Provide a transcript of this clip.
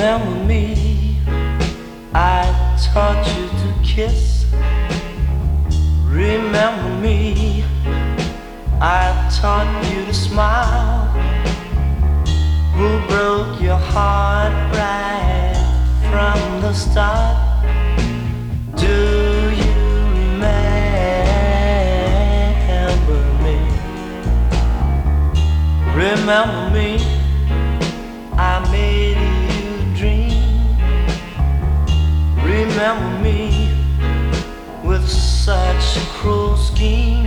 Remember me, I taught you to kiss. Remember me, I taught you to smile. Who broke your heart right from the start? Do you remember me? Remember me, I made you dream. Remember me with such a cruel scheme.